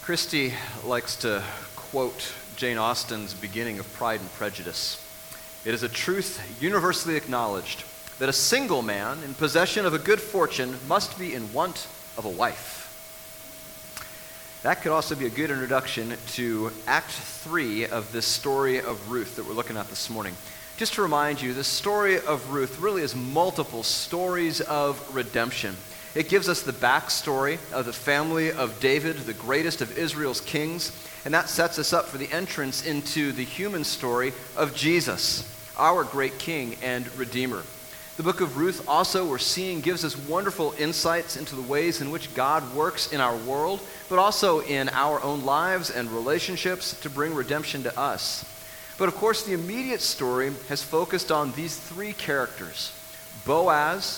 Christie likes to quote Jane Austen's beginning of Pride and Prejudice. It is a truth universally acknowledged that a single man in possession of a good fortune must be in want of a wife. That could also be a good introduction to Act 3 of this story of Ruth that we're looking at this morning. Just to remind you, the story of Ruth really is multiple stories of redemption. It gives us the backstory of the family of David, the greatest of Israel's kings, and that sets us up for the entrance into the human story of Jesus, our great king and redeemer. The book of Ruth also, we're seeing, gives us wonderful insights into the ways in which God works in our world, but also in our own lives and relationships to bring redemption to us. But of course, the immediate story has focused on these three characters: Boaz,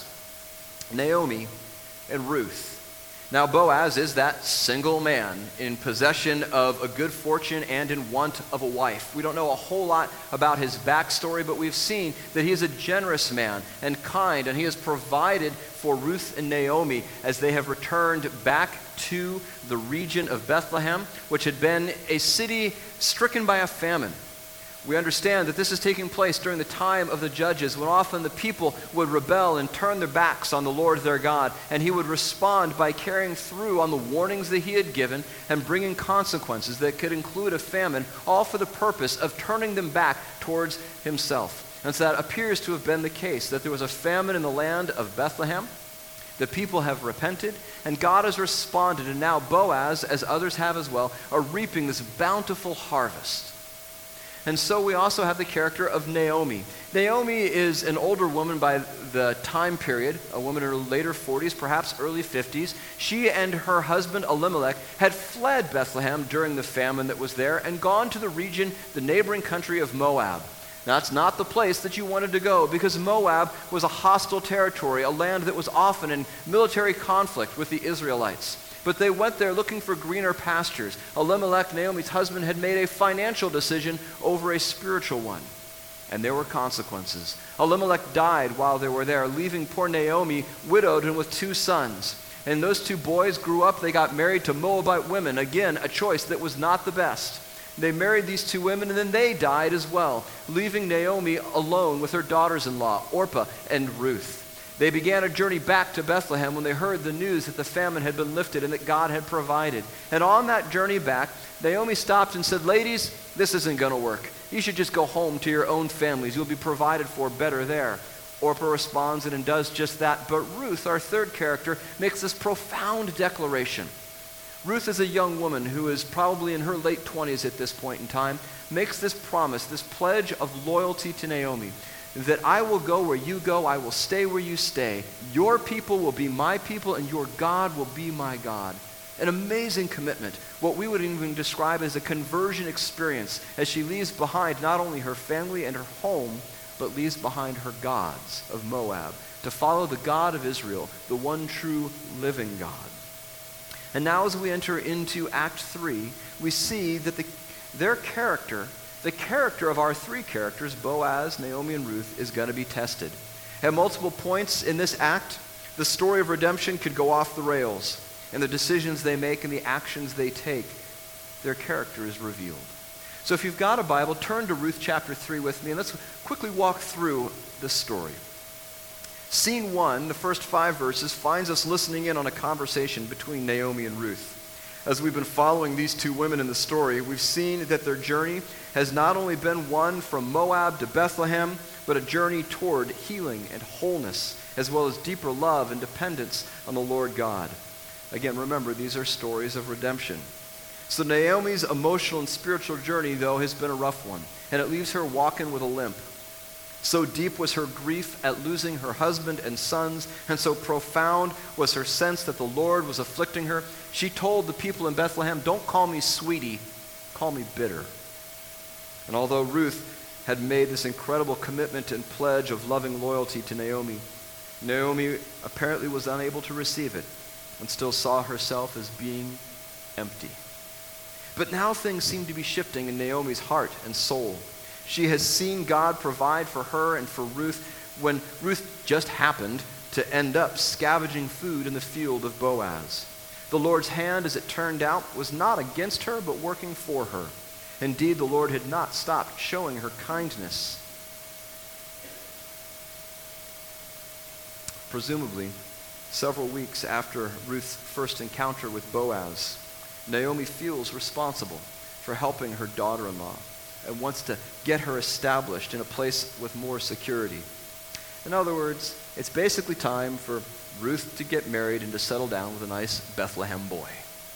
Naomi, and Ruth. Now, Boaz is that single man in possession of a good fortune and in want of a wife. We don't know a whole lot about his backstory, but we've seen that he is a generous man and kind, and he has provided for Ruth and Naomi as they have returned back to the region of Bethlehem, which had been a city stricken by a famine. We understand that this is taking place during the time of the judges, when often the people would rebel and turn their backs on the Lord their God, and he would respond by carrying through on the warnings that he had given and bringing consequences that could include a famine, all for the purpose of turning them back towards himself. And so that appears to have been the case, that there was a famine in the land of Bethlehem. The people have repented, and God has responded, and now Boaz, as others have as well, are reaping this bountiful harvest. And so we also have the character of Naomi. Naomi is an older woman by the time period, a woman in her later 40s, perhaps early 50s. She and her husband Elimelech had fled Bethlehem during the famine that was there and gone to the region, the neighboring country of Moab. Now, it's not the place that you wanted to go, because Moab was a hostile territory, a land that was often in military conflict with the Israelites. But they went there looking for greener pastures. Elimelech, Naomi's husband, had made a financial decision over a spiritual one. And there were consequences. Elimelech died while they were there, leaving poor Naomi widowed and with two sons. And those two boys grew up, they got married to Moabite women. Again, a choice that was not the best. They married these two women, and then they died as well, leaving Naomi alone with her daughters-in-law, Orpah and Ruth. They began a journey back to Bethlehem when they heard the news that the famine had been lifted and that God had provided. And on that journey back, Naomi stopped and said, "Ladies, this isn't going to work. You should just go home to your own families. You'll be provided for better there." Orpah responds and does just that. But Ruth, our third character, makes this profound declaration. Ruth is a young woman who is probably in her late 20s at this point in time, makes this promise, this pledge of loyalty to Naomi, that I will go where you go, I will stay where you stay. Your people will be my people, and your God will be my God. An amazing commitment, what we would even describe as a conversion experience, as she leaves behind not only her family and her home, but leaves behind her gods of Moab, to follow the God of Israel, the one true living God. And now as we enter into Act 3, we see that their character, the character of our three characters, Boaz, Naomi, and Ruth, is going to be tested. At multiple points in this act, the story of redemption could go off the rails, and the decisions they make and the actions they take, their character is revealed. So if you've got a Bible, turn to Ruth chapter 3 with me, and let's quickly walk through this story. Scene 1, the first 5 verses, finds us listening in on a conversation between Naomi and Ruth. As we've been following these two women in the story, we've seen that their journey has not only been one from Moab to Bethlehem, but a journey toward healing and wholeness, as well as deeper love and dependence on the Lord God. Again, remember, these are stories of redemption. So Naomi's emotional and spiritual journey, though, has been a rough one, and it leaves her walking with a limp. So deep was her grief at losing her husband and sons, and so profound was her sense that the Lord was afflicting her. She told the people in Bethlehem, "Don't call me sweetie, call me bitter." And although Ruth had made this incredible commitment and pledge of loving loyalty to Naomi, Naomi apparently was unable to receive it and still saw herself as being empty. But now things seem to be shifting in Naomi's heart and soul. She has seen God provide for her and for Ruth when Ruth just happened to end up scavenging food in the field of Boaz. The Lord's hand, as it turned out, was not against her, but working for her. Indeed, the Lord had not stopped showing her kindness. Presumably, several weeks after Ruth's first encounter with Boaz, Naomi feels responsible for helping her daughter-in-law and wants to get her established in a place with more security. In other words, it's basically time for Ruth to get married and to settle down with a nice Bethlehem boy.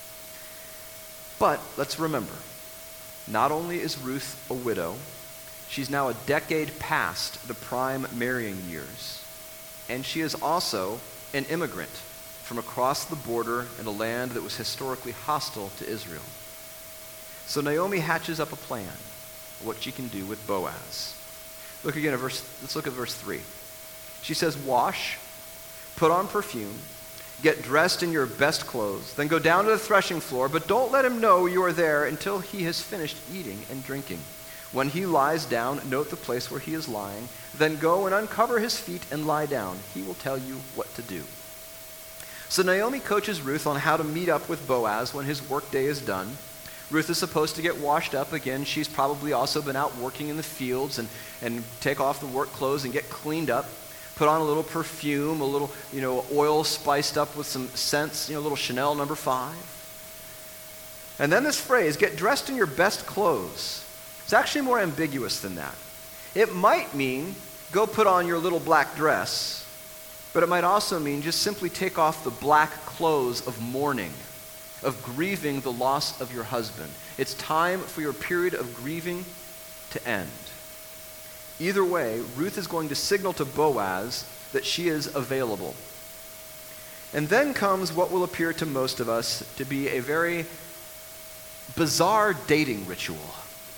But let's remember, not only is Ruth a widow, she's now a decade past the prime marrying years, and she is also an immigrant from across the border in a land that was historically hostile to Israel. So Naomi hatches up a plan of what she can do with Boaz. Let's look at verse 3. She says, "Wash, put on perfume, get dressed in your best clothes, then go down to the threshing floor, but don't let him know you are there until he has finished eating and drinking. When he lies down, note the place where he is lying, then go and uncover his feet and lie down. He will tell you what to do." So Naomi coaches Ruth on how to meet up with Boaz when his workday is done. Ruth is supposed to get washed up again. She's probably also been out working in the fields and take off the work clothes and get cleaned up. Put on a little perfume, a little, oil spiced up with some scents, a little Chanel No. 5. And then this phrase, get dressed in your best clothes. It's actually more ambiguous than that. It might mean go put on your little black dress, but it might also mean just simply take off the black clothes of mourning, of grieving the loss of your husband. It's time for your period of grieving to end. Either way, Ruth is going to signal to Boaz that she is available. And then comes what will appear to most of us to be a very bizarre dating ritual.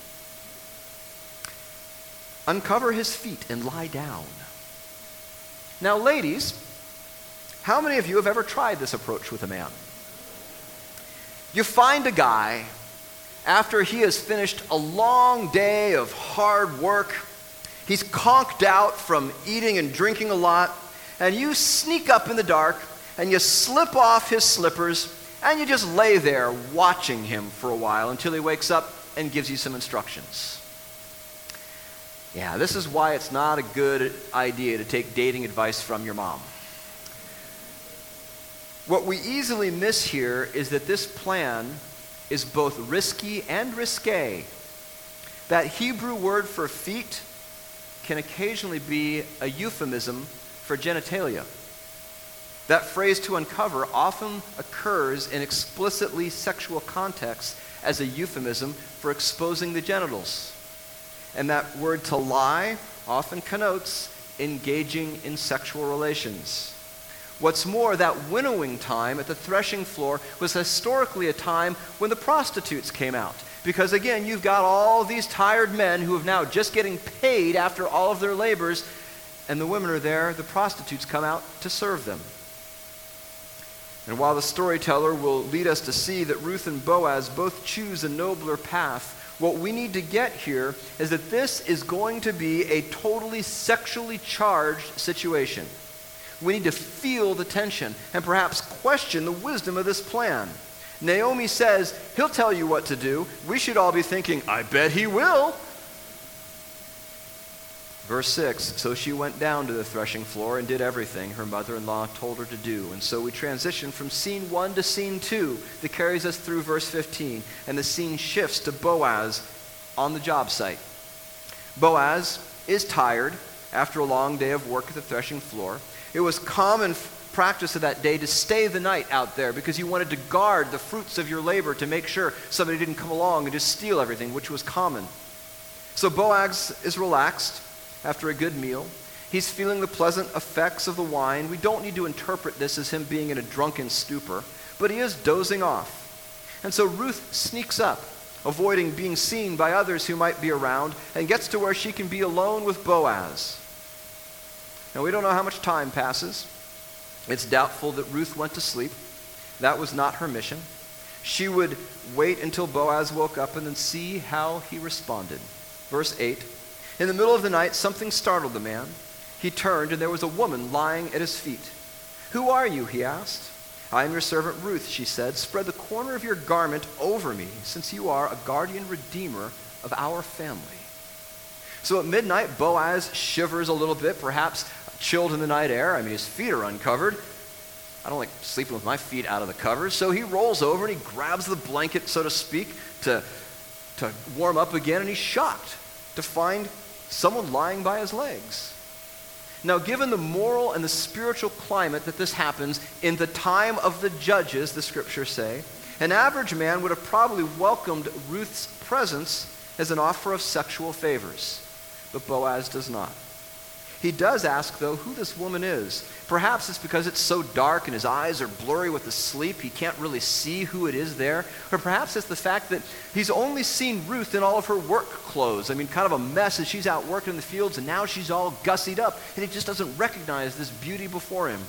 Uncover his feet and lie down. Now, ladies, how many of you have ever tried this approach with a man? You find a guy after he has finished a long day of hard work. He's conked out from eating and drinking a lot, and you sneak up in the dark and you slip off his slippers and you just lay there watching him for a while until he wakes up and gives you some instructions. Yeah, this is why it's not a good idea to take dating advice from your mom. What we easily miss here is that this plan is both risky and risque. That Hebrew word for feet can occasionally be a euphemism for genitalia. That phrase to uncover often occurs in explicitly sexual contexts as a euphemism for exposing the genitals. And that word to lie often connotes engaging in sexual relations. What's more, that winnowing time at the threshing floor was historically a time when the prostitutes came out. Because again, you've got all these tired men who are now just getting paid after all of their labors, and the women are there, the prostitutes come out to serve them. And while the storyteller will lead us to see that Ruth and Boaz both choose a nobler path, what we need to get here is that this is going to be a totally sexually charged situation. We need to feel the tension and perhaps question the wisdom of this plan. Naomi says, he'll tell you what to do. We should all be thinking, I bet he will. Verse 6, so she went down to the threshing floor and did everything her mother-in-law told her to do. And so we transition from scene 1 to scene 2 that carries us through verse 15. And the scene shifts to Boaz on the job site. Boaz is tired after a long day of work at the threshing floor. It was common practice of that day to stay the night out there because you wanted to guard the fruits of your labor to make sure somebody didn't come along and just steal everything, which was common. So Boaz is relaxed after a good meal. He's feeling the pleasant effects of the wine. We don't need to interpret this as him being in a drunken stupor, but he is dozing off. And so Ruth sneaks up, avoiding being seen by others who might be around, and gets to where she can be alone with Boaz. Now, we don't know how much time passes. It's doubtful that Ruth went to sleep. That was not her mission. She would wait until Boaz woke up and then see how he responded. Verse 8, in the middle of the night, something startled the man. He turned, and there was a woman lying at his feet. Who are you? He asked. I am your servant Ruth, she said. Spread the corner of your garment over me, since you are a guardian redeemer of our family. So at midnight, Boaz shivers a little bit, perhaps chilled in the night air. I mean, his feet are uncovered. I don't like sleeping with my feet out of the covers. So he rolls over and he grabs the blanket, so to speak, to warm up again, and he's shocked to find someone lying by his legs. Now, given the moral and the spiritual climate that this happens in the time of the judges, the scriptures say, an average man would have probably welcomed Ruth's presence as an offer of sexual favors. But Boaz does not. He does ask, though, who this woman is. Perhaps it's because it's so dark and his eyes are blurry with the sleep, he can't really see who it is there. Or perhaps it's the fact that he's only seen Ruth in all of her work clothes. I mean, kind of a mess as she's out working in the fields, and now she's all gussied up, and he just doesn't recognize this beauty before him.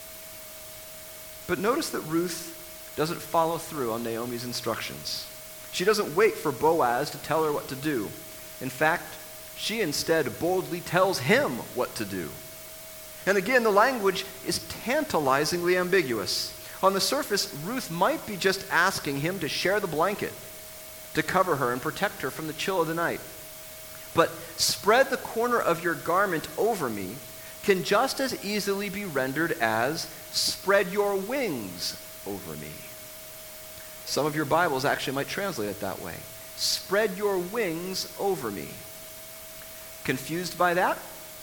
But notice that Ruth doesn't follow through on Naomi's instructions. She doesn't wait for Boaz to tell her what to do. In fact, she instead boldly tells him what to do. And again, the language is tantalizingly ambiguous. On the surface, Ruth might be just asking him to share the blanket, to cover her and protect her from the chill of the night. But spread the corner of your garment over me can just as easily be rendered as spread your wings over me. Some of your Bibles actually might translate it that way. Spread your wings over me. Confused by that?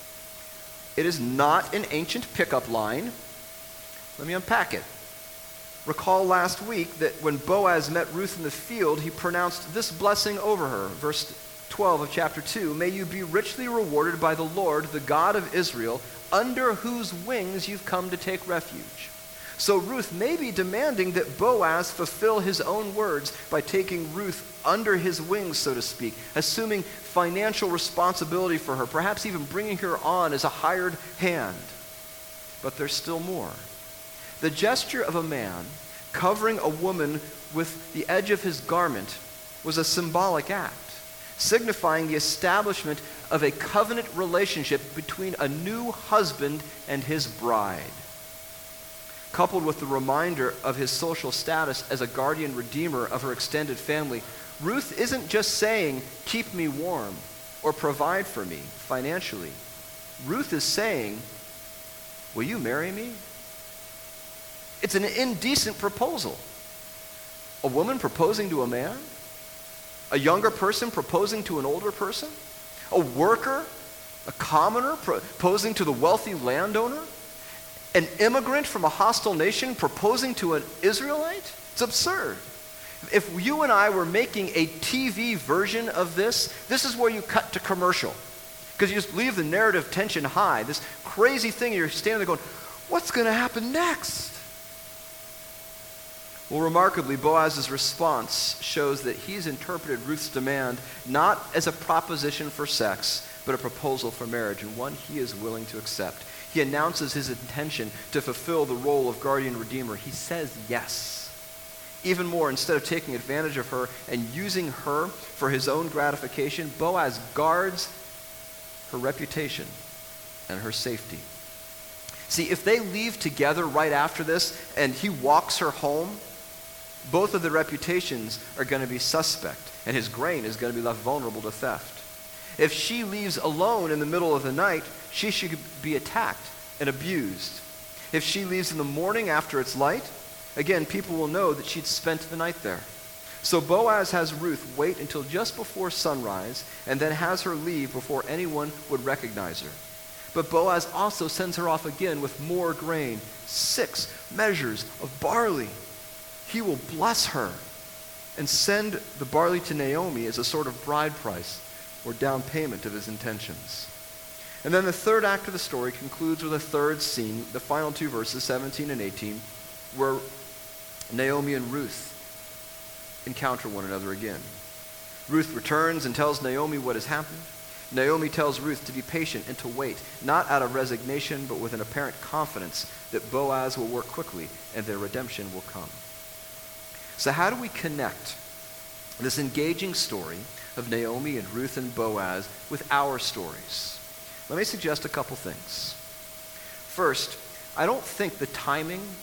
It is not an ancient pickup line. Let me unpack it. Recall last week that when Boaz met Ruth in the field, he pronounced this blessing over her. Verse 12 of chapter 2, may you be richly rewarded by the Lord, the God of Israel, under whose wings you've come to take refuge. So Ruth may be demanding that Boaz fulfill his own words by taking Ruth under his wings, so to speak, assuming financial responsibility for her, perhaps even bringing her on as a hired hand. But there's still more. The gesture of a man covering a woman with the edge of his garment was a symbolic act, signifying the establishment of a covenant relationship between a new husband and his bride. Coupled with the reminder of his social status as a guardian redeemer of her extended family, Ruth isn't just saying, keep me warm or provide for me financially. Ruth is saying, will you marry me? It's an indecent proposal. A woman proposing to a man? A younger person proposing to an older person? A worker? A commoner proposing to the wealthy landowner? An immigrant from a hostile nation proposing to an Israelite? It's absurd. If you and I were making a TV version of this is where you cut to commercial. Because you just leave the narrative tension high. This crazy thing, you're standing there going, what's going to happen next? Well, remarkably, Boaz's response shows that he's interpreted Ruth's demand not as a proposition for sex, but a proposal for marriage, and one he is willing to accept. He announces his intention to fulfill the role of guardian redeemer. He says yes. Even more, instead of taking advantage of her and using her for his own gratification, Boaz guards her reputation and her safety. See, if they leave together right after this and he walks her home, both of their reputations are going to be suspect, and his grain is going to be left vulnerable to theft. If she leaves alone in the middle of the night, she should be attacked and abused. If she leaves in the morning after it's light, again, people will know that she'd spent the night there. So Boaz has Ruth wait until just before sunrise and then has her leave before anyone would recognize her. But Boaz also sends her off again with more grain, 6 measures of barley. He will bless her and send the barley to Naomi as a sort of bride price or down payment of his intentions. And then the third act of the story concludes with a third scene, the final 2 verses, 17 and 18, where Naomi and Ruth encounter one another again. Ruth returns and tells Naomi what has happened. Naomi tells Ruth to be patient and to wait, not out of resignation, but with an apparent confidence that Boaz will work quickly and their redemption will come. So how do we connect this engaging story of Naomi and Ruth and Boaz with our stories? Let me suggest a couple things. First, I don't think the timing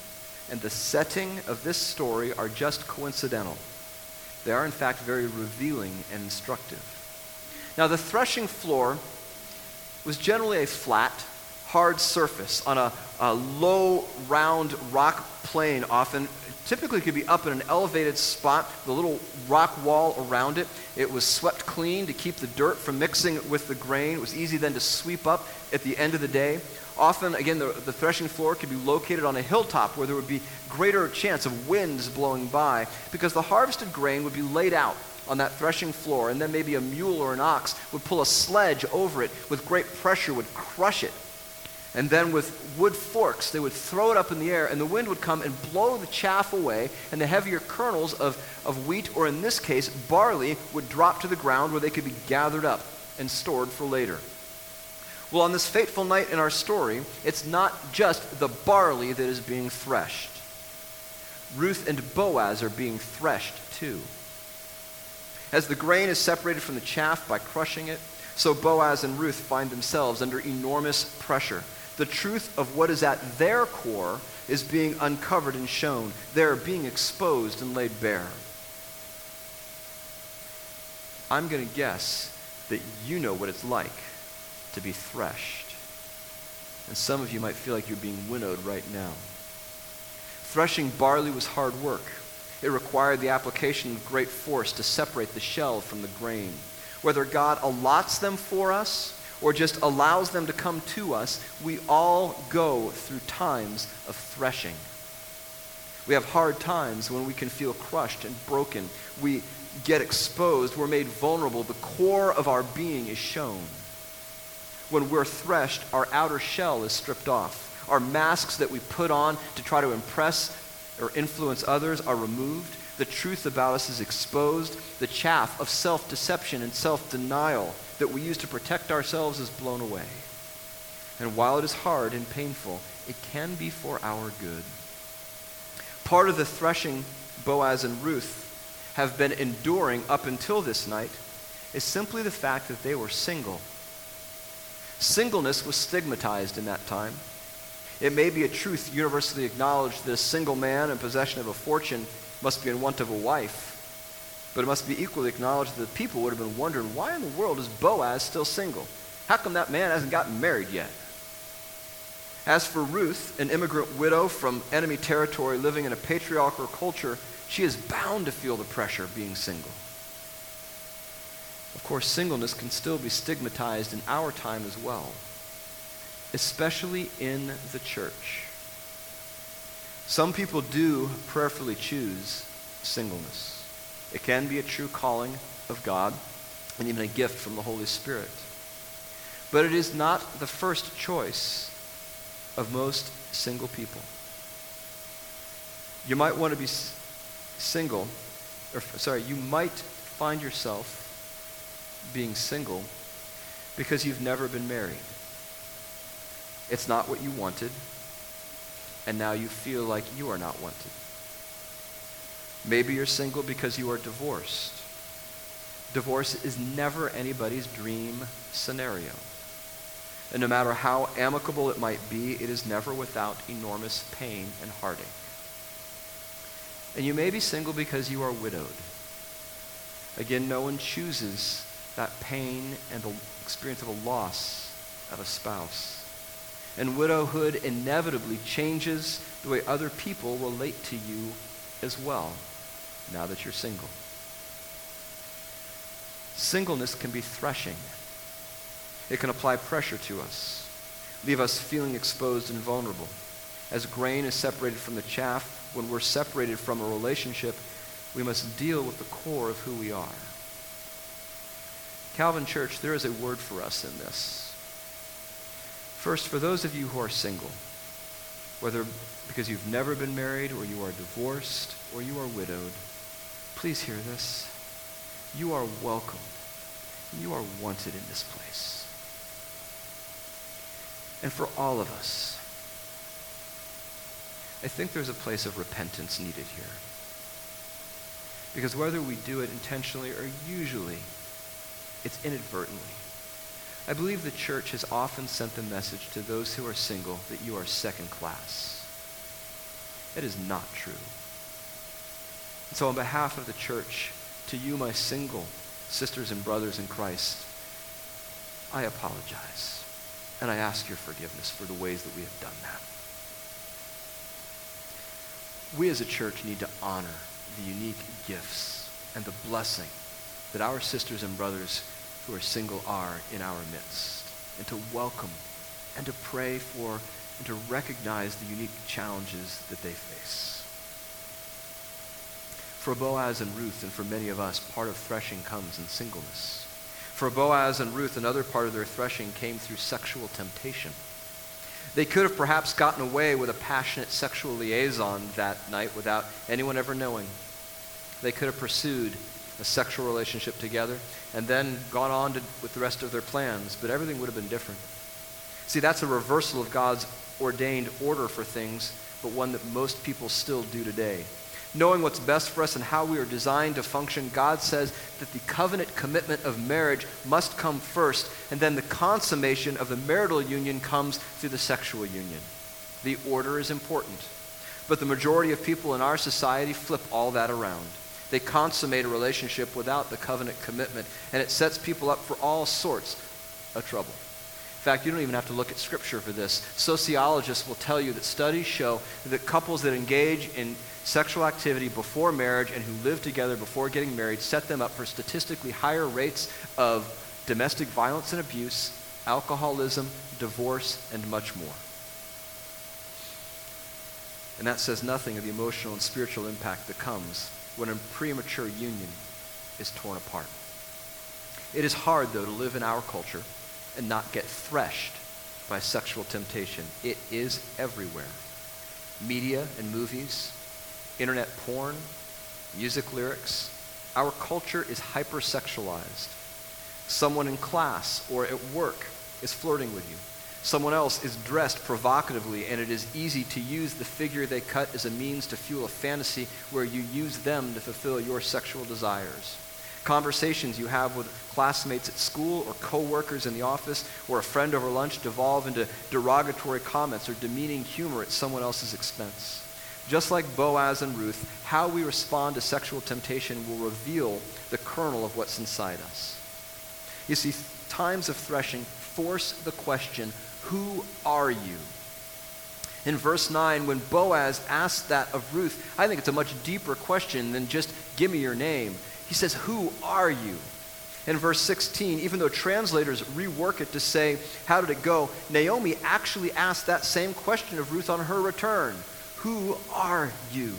and the setting of this story are just coincidental. They are, in fact, very revealing and instructive. Now, the threshing floor was generally a flat, hard surface on a low, round rock plain, often. Typically could be up in an elevated spot, the little rock wall around it. It was swept clean to keep the dirt from mixing with the grain. It was easy then to sweep up at the end of the day. Often, again, the threshing floor could be located on a hilltop where there would be greater chance of winds blowing by, because the harvested grain would be laid out on that threshing floor, and then maybe a mule or an ox would pull a sledge over it with great pressure, would crush it. And then with wood forks, they would throw it up in the air, and the wind would come and blow the chaff away, and the heavier kernels of wheat, or in this case, barley, would drop to the ground where they could be gathered up and stored for later. Well, on this fateful night in our story, it's not just the barley that is being threshed. Ruth and Boaz are being threshed too. As the grain is separated from the chaff by crushing it, so Boaz and Ruth find themselves under enormous pressure. The truth of what is at their core is being uncovered and shown. They're being exposed and laid bare. I'm going to guess that you know what it's like to be threshed. And some of you might feel like you're being winnowed right now. Threshing barley was hard work. It required the application of great force to separate the shell from the grain. Whether God allots them for us or just allows them to come to us, we all go through times of threshing. We have hard times when we can feel crushed and broken. We get exposed. We're made vulnerable. The core of our being is shown. When we're threshed, our outer shell is stripped off. Our masks that we put on to try to impress or influence others are removed. The truth about us is exposed. The chaff of self-deception and self-denial that we use to protect ourselves is blown away. And while it is hard and painful, it can be for our good. Part of the threshing Boaz and Ruth have been enduring up until this night is simply the fact that they were single. Singleness was stigmatized in that time. It may be a truth universally acknowledged that a single man in possession of a fortune must be in want of a wife. But it must be equally acknowledged that the people would have been wondering, why in the world is Boaz still single? How come that man hasn't gotten married yet? As for Ruth, an immigrant widow from enemy territory living in a patriarchal culture, she is bound to feel the pressure of being single. Of course, singleness can still be stigmatized in our time as well, especially in the church. Some people do prayerfully choose singleness. It can be a true calling of God and even a gift from the Holy Spirit. But it is not the first choice of most single people. You might want to be you might find yourself being single because you've never been married. It's not what you wanted, and now you feel like you are not wanted. Maybe you're single because you are divorced. Divorce is never anybody's dream scenario. And no matter how amicable it might be, it is never without enormous pain and heartache. And you may be single because you are widowed. Again, no one chooses that pain and the experience of a loss of a spouse. And widowhood inevitably changes the way other people relate to you as well, now that you're single. Singleness can be threshing. It can apply pressure to us, leave us feeling exposed and vulnerable. As grain is separated from the chaff, when we're separated from a relationship, we must deal with the core of who we are. Calvin Church, there is a word for us in this. First, for those of you who are single, whether because you've never been married or you are divorced or you are widowed, please hear this. You are welcome. You are wanted in this place. And for all of us, I think there's a place of repentance needed here. Because whether we do it intentionally or usually, it's inadvertently. I believe the church has often sent the message to those who are single that you are second class. It is not true. And so on behalf of the church, to you, my single sisters and brothers in Christ, I apologize. And I ask your forgiveness for the ways that we have done that. We as a church need to honor the unique gifts and the blessing that our sisters and brothers who are single are in our midst, and to welcome and to pray for and to recognize the unique challenges that they face. For Boaz and Ruth, and for many of us, part of threshing comes in singleness. For Boaz and Ruth, another part of their threshing came through sexual temptation. They could have perhaps gotten away with a passionate sexual liaison that night without anyone ever knowing. They could have pursued a sexual relationship together and then gone on with the rest of their plans, but everything would have been different. See, that's a reversal of God's ordained order for things, but one that most people still do today. Knowing what's best for us and how we are designed to function, God says that the covenant commitment of marriage must come first, and then the consummation of the marital union comes through the sexual union. The order is important, but the majority of people in our society flip all that around. They consummate a relationship without the covenant commitment, and it sets people up for all sorts of trouble. In fact, you don't even have to look at Scripture for this. Sociologists will tell you that studies show that couples that engage in sexual activity before marriage and who live together before getting married set them up for statistically higher rates of domestic violence and abuse, alcoholism, divorce, and much more. And that says nothing of the emotional and spiritual impact that comes when a premature union is torn apart. It is hard, though, to live in our culture and not get threshed by sexual temptation. It is everywhere. Media and movies, internet porn, music lyrics. Our culture is hypersexualized. Someone in class or at work is flirting with you. Someone else is dressed provocatively, and it is easy to use the figure they cut as a means to fuel a fantasy where you use them to fulfill your sexual desires. Conversations you have with classmates at school or coworkers in the office or a friend over lunch devolve into derogatory comments or demeaning humor at someone else's expense. Just like Boaz and Ruth, how we respond to sexual temptation will reveal the kernel of what's inside us. You see, times of threshing force the question, who are you? In verse 9, when Boaz asks that of Ruth, I think it's a much deeper question than just, give me your name. He says, who are you? In verse 16, even though translators rework it to say, how did it go? Naomi actually asked that same question of Ruth on her return. Who are you?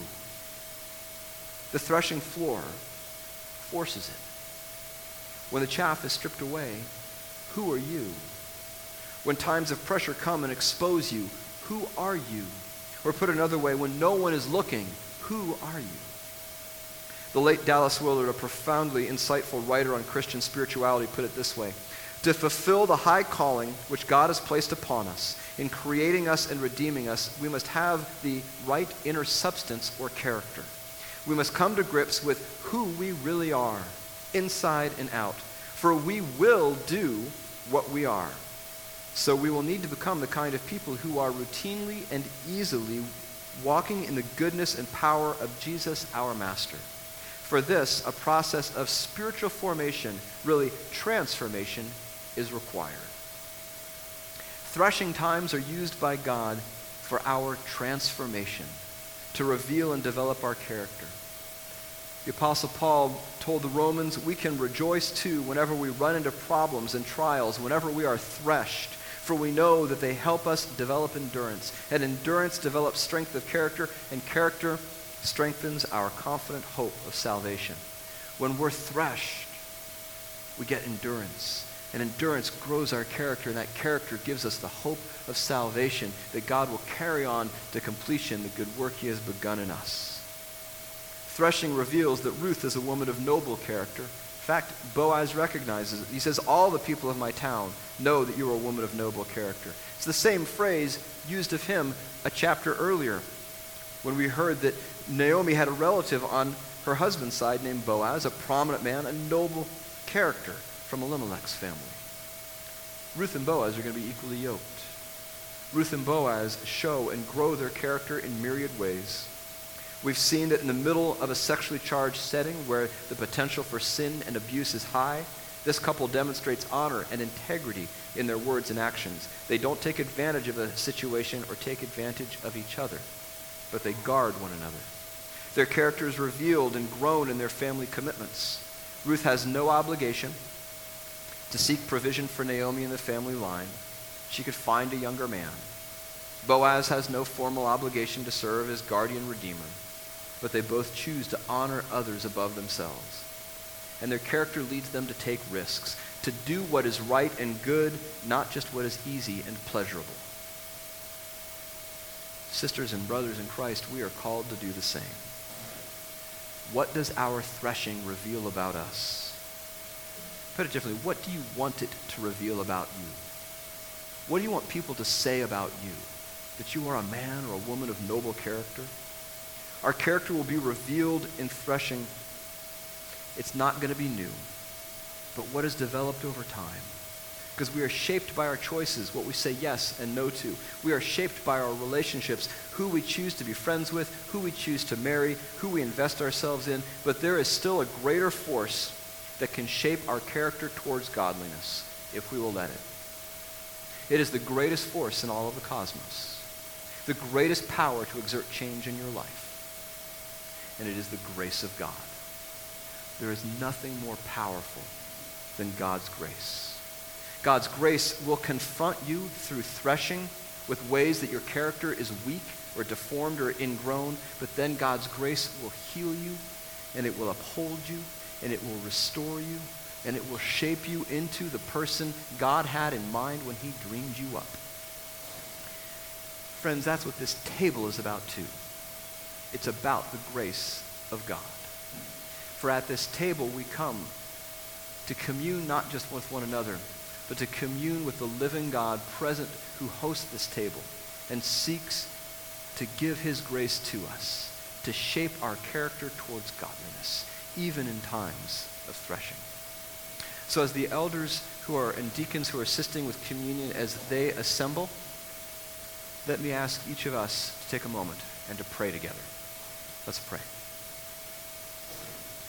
The threshing floor forces it. When the chaff is stripped away, who are you? When times of pressure come and expose you, who are you? Or put another way, when no one is looking, who are you? The late Dallas Willard, a profoundly insightful writer on Christian spirituality, put it this way: to fulfill the high calling which God has placed upon us in creating us and redeeming us, we must have the right inner substance or character. We must come to grips with who we really are, inside and out. For we will do what we are. So we will need to become the kind of people who are routinely and easily walking in the goodness and power of Jesus, our Master. For this, a process of spiritual formation, really transformation, is required. Threshing times are used by God for our transformation, to reveal and develop our character. The Apostle Paul told the Romans, we can rejoice too whenever we run into problems and trials, whenever we are threshed, for we know that they help us develop endurance, and endurance develops strength of character, and character strengthens our confident hope of salvation. When we're threshed, we get endurance, and endurance grows our character, and that character gives us the hope of salvation, that God will carry on to completion the good work he has begun in us. Threshing reveals that Ruth is a woman of noble character. In fact, Boaz recognizes it. He says, all the people of my town know that you are a woman of noble character. It's the same phrase used of him a chapter earlier when we heard that Naomi had a relative on her husband's side named Boaz, a prominent man, a noble character from Elimelech's family. Ruth and Boaz are going to be equally yoked. Ruth and Boaz show and grow their character in myriad ways. We've seen that in the middle of a sexually charged setting where the potential for sin and abuse is high, this couple demonstrates honor and integrity in their words and actions. They don't take advantage of a situation or take advantage of each other, but they guard one another. Their character is revealed and grown in their family commitments. Ruth has no obligation to seek provision for Naomi in the family line. She could find a younger man. Boaz has no formal obligation to serve as guardian redeemer, but they both choose to honor others above themselves. And their character leads them to take risks, to do what is right and good, not just what is easy and pleasurable. Sisters and brothers in Christ, we are called to do the same. What does our threshing reveal about us? Put it differently, what do you want it to reveal about you? What do you want people to say about you? That you are a man or a woman of noble character? Our character will be revealed in threshing. It's not going to be new, but what is developed over time. Because we are shaped by our choices, what we say yes and no to. We are shaped by our relationships, who we choose to be friends with, who we choose to marry, who we invest ourselves in. But there is still a greater force that can shape our character towards godliness if we will let it. It is the greatest force in all of the cosmos, the greatest power to exert change in your life, and it is the grace of God. There is nothing more powerful than God's grace. God's grace will confront you through threshing with ways that your character is weak or deformed or ingrown, but then God's grace will heal you, and it will uphold you, and it will restore you, and it will shape you into the person God had in mind when he dreamed you up. Friends, that's what this table is about too. It's about the grace of God. For at this table we come to commune not just with one another, but to commune with the living God present who hosts this table and seeks to give his grace to us, to shape our character towards godliness, even in times of threshing. So as the elders and deacons who are assisting with communion, as they assemble, let me ask each of us to take a moment and to pray together. Let's pray.